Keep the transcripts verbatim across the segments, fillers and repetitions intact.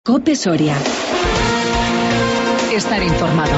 COPE Soria. Estar informado.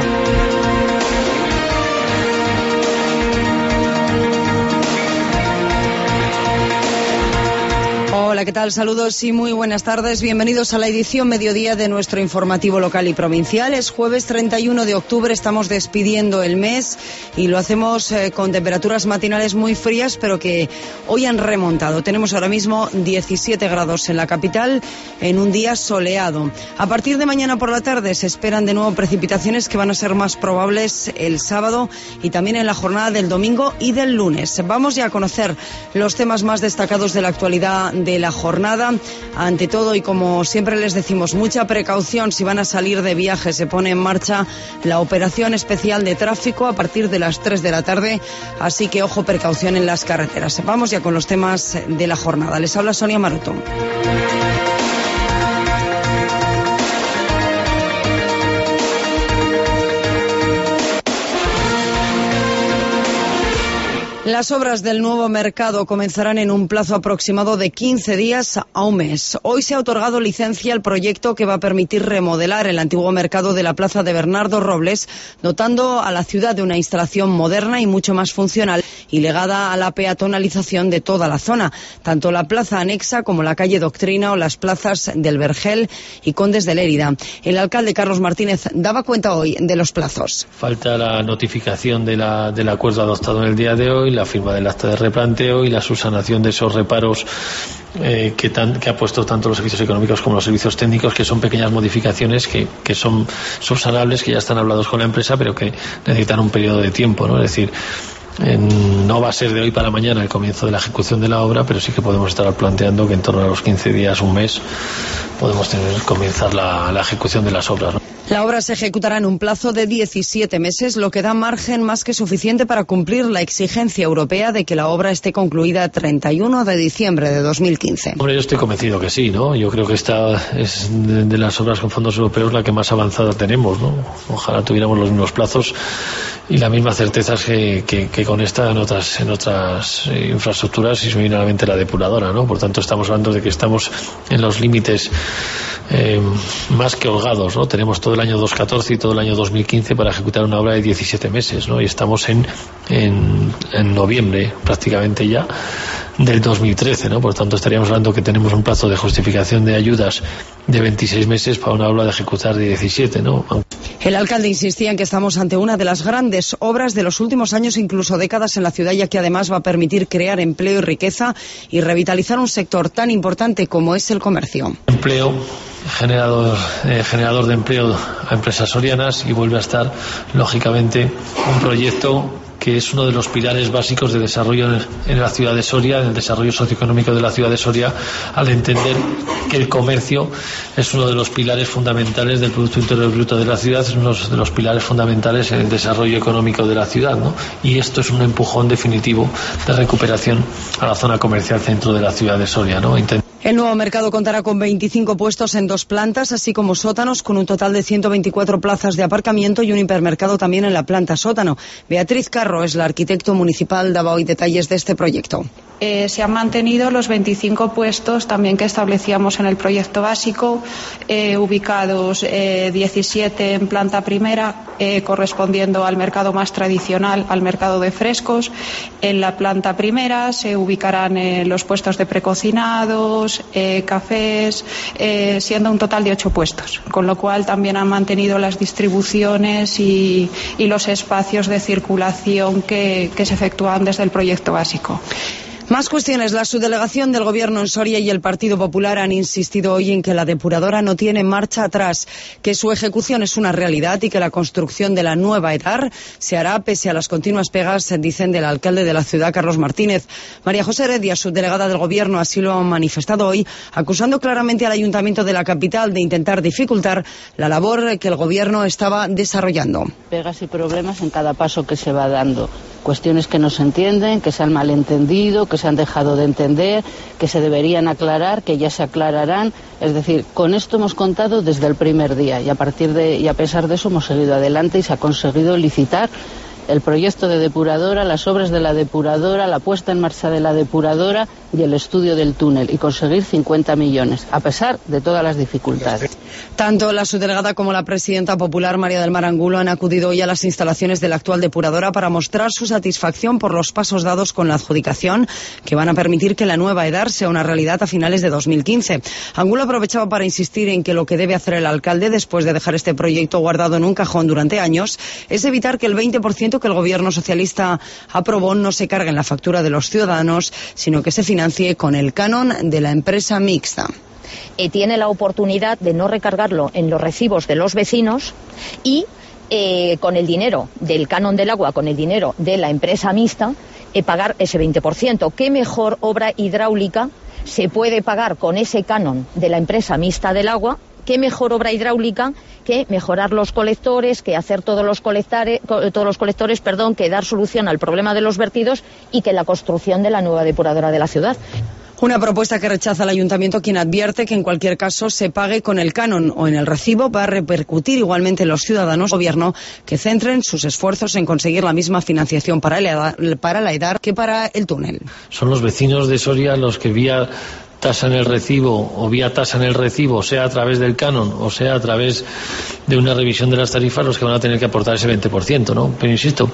Hola, ¿qué tal? Saludos y muy buenas tardes. Bienvenidos a la edición mediodía de nuestro informativo local y provincial. Es jueves treinta y uno de octubre, estamos despidiendo el mes y lo hacemos eh, con temperaturas matinales muy frías, pero que hoy han remontado. Tenemos ahora mismo diecisiete grados en la capital en un día soleado. A partir de mañana por la tarde se esperan de nuevo precipitaciones que van a ser más probables el sábado y también en la jornada del domingo y del lunes. Vamos ya a conocer los temas más destacados de la actualidad de la jornada. Ante todo, y como siempre les decimos, mucha precaución si van a salir de viaje. Se pone en marcha la operación especial de tráfico a partir de las tres de la tarde, así que ojo, precaución en las carreteras. Vamos ya con los temas de la jornada. Les habla Sonia Maroto. Las obras del nuevo mercado comenzarán en un plazo aproximado de quince días a un mes. Hoy se ha otorgado licencia al proyecto que va a permitir remodelar el antiguo mercado de la plaza de Bernardo Robles, dotando a la ciudad de una instalación moderna y mucho más funcional y ligada a la peatonalización de toda la zona, tanto la plaza anexa como la calle Doctrina o las plazas del Vergel y Condes de Lérida. El alcalde Carlos Martínez daba cuenta hoy de los plazos. Falta la notificación de la, del acuerdo adoptado en el día de hoy, la firma del acta de replanteo y la subsanación de esos reparos eh, que, tan, que ha puesto tanto los servicios económicos como los servicios técnicos, que son pequeñas modificaciones que, que son subsanables, que ya están hablados con la empresa, pero que necesitan un periodo de tiempo, ¿no? Es decir, eh, no va a ser de hoy para mañana el comienzo de la ejecución de la obra, pero sí que podemos estar planteando que en torno a los quince días, un mes, podemos tener comenzar la, la ejecución de las obras, ¿no? La obra se ejecutará en un plazo de diecisiete meses, lo que da margen más que suficiente para cumplir la exigencia europea de que la obra esté concluida treinta y uno de diciembre de dos mil quince. Hombre, yo estoy convencido que sí, ¿no? Yo creo que esta es de, de las obras con fondos europeos la que más avanzada tenemos, ¿no? Ojalá tuviéramos los mismos plazos y las mismas certezas que, que, que con esta en otras, en otras eh, infraestructuras, y se me viene a la mente la depuradora, ¿no? Por tanto, estamos hablando de que estamos en los límites eh, más que holgados, ¿no? Tenemos todo el año dos mil catorce y todo el año dos mil quince para ejecutar una obra de diecisiete meses, ¿no? Y estamos en, en, en noviembre prácticamente ya del dos mil trece, ¿no? Por tanto, estaríamos hablando que tenemos un plazo de justificación de ayudas de veintiséis meses para una obra de ejecutar de diecisiete, ¿no? El alcalde insistía en que estamos ante una de las grandes obras de los últimos años, incluso décadas, en la ciudad, ya que además va a permitir crear empleo y riqueza y revitalizar un sector tan importante como es el comercio. Empleo, generador, eh, generador de empleo a empresas sorianas, y vuelve a estar, lógicamente, un proyecto que es uno de los pilares básicos de desarrollo en la ciudad de Soria, en el desarrollo socioeconómico de la ciudad de Soria, al entender que el comercio es uno de los pilares fundamentales del Producto Interior Bruto de la ciudad, es uno de los pilares fundamentales en el desarrollo económico de la ciudad, ¿no? Y esto es un empujón definitivo de recuperación a la zona comercial centro de la ciudad de Soria, ¿no? El nuevo mercado contará con veinticinco puestos en dos plantas, así como sótanos, con un total de ciento veinticuatro plazas de aparcamiento y un hipermercado también en la planta sótano. Beatriz Carro es la arquitecto municipal, daba hoy detalles de este proyecto. Eh, se han mantenido los veinticinco puestos también que establecíamos en el proyecto básico, eh, ubicados eh, diecisiete en planta primera, eh, correspondiendo al mercado más tradicional, al mercado de frescos. En la planta primera se ubicarán eh, los puestos de precocinados, eh, cafés, eh, siendo un total de ocho puestos, con lo cual también han mantenido las distribuciones y, y los espacios de circulación que, que se efectúan desde el proyecto básico. Más cuestiones. La subdelegación del Gobierno en Soria y el Partido Popular han insistido hoy en que la depuradora no tiene marcha atrás, que su ejecución es una realidad y que la construcción de la nueva EDAR se hará pese a las continuas pegas, dicen, del alcalde de la ciudad, Carlos Martínez. María José Heredia, subdelegada del Gobierno, así lo ha manifestado hoy, acusando claramente al Ayuntamiento de la capital de intentar dificultar la labor que el Gobierno estaba desarrollando. Pegas y problemas en cada paso que se va dando. Cuestiones que no se entienden, que se han malentendido, que se han dejado de entender, que se deberían aclarar, que ya se aclararán. Es decir, con esto hemos contado desde el primer día y a partir de y a pesar de eso hemos seguido adelante y se ha conseguido licitar el proyecto de depuradora, las obras de la depuradora, la puesta en marcha de la depuradora y el estudio del túnel, y conseguir cincuenta millones, a pesar de todas las dificultades. Tanto la subdelegada como la presidenta popular María del Mar Angulo han acudido hoy a las instalaciones de la actual depuradora para mostrar su satisfacción por los pasos dados con la adjudicación, que van a permitir que la nueva EDAR sea una realidad a finales de dos mil quince. Angulo aprovechaba para insistir en que lo que debe hacer el alcalde, después de dejar este proyecto guardado en un cajón durante años, es evitar que el veinte por ciento que el gobierno socialista aprobó no se cargue en la factura de los ciudadanos, sino que se financie con el canon de la empresa mixta. Eh, tiene la oportunidad de no recargarlo en los recibos de los vecinos y eh, con el dinero del canon del agua, con el dinero de la empresa mixta, eh, pagar ese veinte por ciento. ¿Qué mejor obra hidráulica se puede pagar con ese canon de la empresa mixta del agua? ¿Qué mejor obra hidráulica que mejorar los colectores, que hacer todos los colectores, todos los colectores, perdón, que dar solución al problema de los vertidos y que la construcción de la nueva depuradora de la ciudad? Una propuesta que rechaza el ayuntamiento, quien advierte que en cualquier caso se pague con el canon o en el recibo va a repercutir igualmente en los ciudadanos. Gobierno que centren sus esfuerzos en conseguir la misma financiación para la EDAR, para la EDAR que para el túnel. Son los vecinos de Soria los que vía tasa en el recibo o vía tasa en el recibo, sea a través del canon o sea a través de una revisión de las tarifas, los que van a tener que aportar ese veinte por ciento, ¿no? Pero insisto,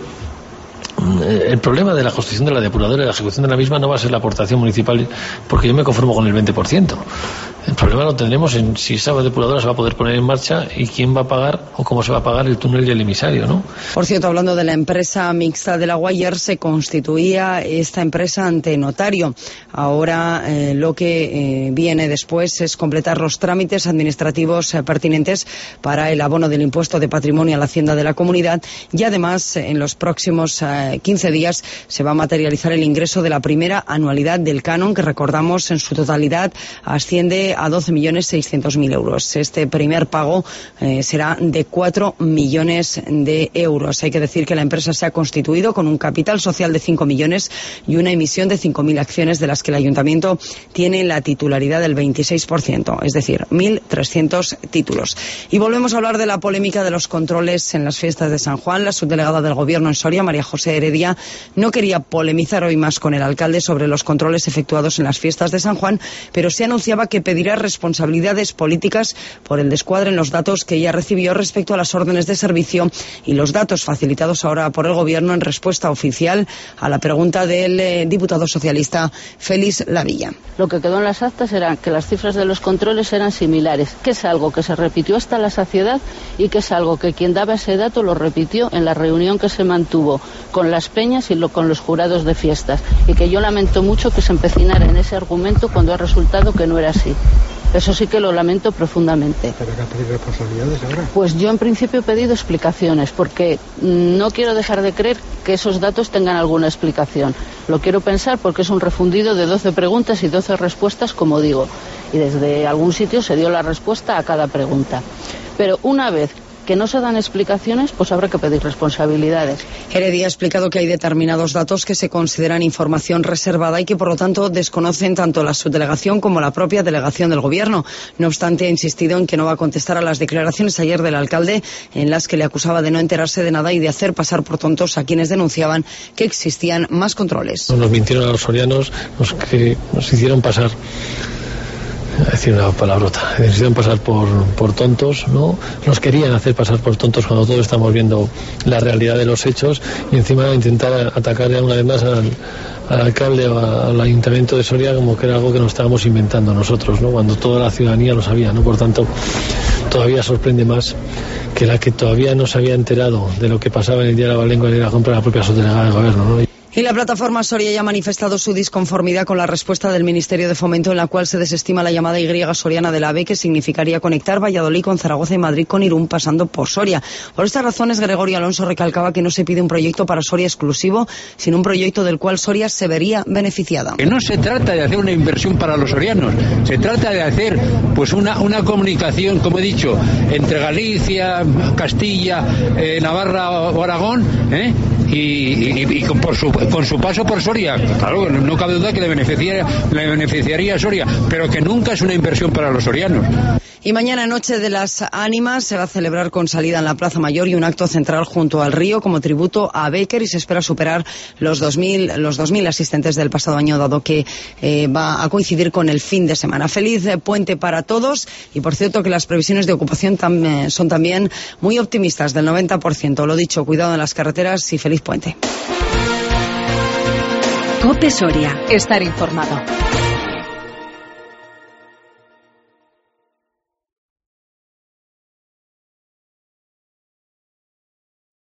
el problema de la construcción de la depuradora y la ejecución de la misma no va a ser la aportación municipal, porque yo me conformo con el veinte por ciento. El problema lo tendremos en si esa depuradora se va a poder poner en marcha y quién va a pagar o cómo se va a pagar el túnel y el emisario, ¿no? Por cierto, hablando de la empresa mixta del agua, ayer se constituía esta empresa ante notario. Ahora eh, lo que eh, viene después es completar los trámites administrativos eh, pertinentes para el abono del impuesto de patrimonio a la hacienda de la comunidad, y además en los próximos eh, quince días se va a materializar el ingreso de la primera anualidad del canon, que recordamos en su totalidad asciende a doce millones seiscientos mil euros. Este primer pago eh, será de cuatro millones de euros. Hay que decir que la empresa se ha constituido con un capital social de cinco millones y una emisión de cinco mil acciones, de las que el ayuntamiento tiene la titularidad del veintiséis por ciento, es decir, mil trescientos títulos. Y volvemos a hablar de la polémica de los controles en las fiestas de San Juan. La subdelegada del Gobierno en Soria, María José Heredia, no quería polemizar hoy más con el alcalde sobre los controles efectuados en las fiestas de San Juan, pero se anunciaba que pedirá responsabilidades políticas por el descuadre en los datos que ella recibió respecto a las órdenes de servicio y los datos facilitados ahora por el Gobierno en respuesta oficial a la pregunta del eh, diputado socialista Félix Lavilla. Lo que quedó en las actas era que las cifras de los controles eran similares, que es algo que se repitió hasta la saciedad y que es algo que quien daba ese dato lo repitió en la reunión que se mantuvo con las peñas y lo, con los jurados de fiestas, y que yo lamento mucho que se empecinara en ese argumento cuando ha resultado que no era así. Eso sí que lo lamento profundamente. ¿Pero que pedir responsabilidades ahora? Pues yo en principio he pedido explicaciones, porque no quiero dejar de creer que esos datos tengan alguna explicación. Lo quiero pensar porque es un refundido de doce preguntas y doce respuestas, como digo. Y desde algún sitio se dio la respuesta a cada pregunta. Pero una vez que no se dan explicaciones, pues habrá que pedir responsabilidades. Heredia ha explicado que hay determinados datos que se consideran información reservada y que por lo tanto desconocen tanto la subdelegación como la propia delegación del Gobierno. No obstante, ha insistido en que no va a contestar a las declaraciones ayer del alcalde, en las que le acusaba de no enterarse de nada y de hacer pasar por tontos a quienes denunciaban que existían más controles. Nos mintieron a los sorianos, los que nos hicieron pasar, a decir una palabrota, necesitan pasar por, por tontos, ¿no? Nos querían hacer pasar por tontos cuando todos estamos viendo la realidad de los hechos, y encima intentar atacar una vez más al, al alcalde o al ayuntamiento de Soria como que era algo que nos estábamos inventando nosotros, ¿no? Cuando toda la ciudadanía lo sabía, ¿no? Por tanto, todavía sorprende más que la que todavía no se había enterado de lo que pasaba en el día de la Valengua y la compra de la propia subdelegada del Gobierno, ¿no? Y la plataforma Soria ya ha manifestado su disconformidad con la respuesta del Ministerio de Fomento, en la cual se desestima la llamada Y soriana del AVE, que significaría conectar Valladolid con Zaragoza y Madrid con Irún, pasando por Soria. Por estas razones, Gregorio Alonso recalcaba que no se pide un proyecto para Soria exclusivo, sino un proyecto del cual Soria se vería beneficiada. Que no se trata de hacer una inversión para los sorianos, se trata de hacer pues una, una comunicación, como he dicho, entre Galicia, Castilla, eh, Navarra o Aragón, ¿eh? y, y, y con, por su, con su paso por Soria, claro, no cabe duda que le beneficiaría, le beneficiaría a Soria, pero que nunca es una inversión para los sorianos. Y mañana, Noche de las Ánimas, se va a celebrar con salida en la Plaza Mayor y un acto central junto al río como tributo a Bécquer, y se espera superar los dos mil, los dos mil asistentes del pasado año, dado que eh, va a coincidir con el fin de semana. Feliz eh, puente para todos, y por cierto que las previsiones de ocupación tam, eh, son también muy optimistas, del noventa por ciento. Lo dicho, cuidado en las carreteras y feliz puente. COPE Soria. Estar informado.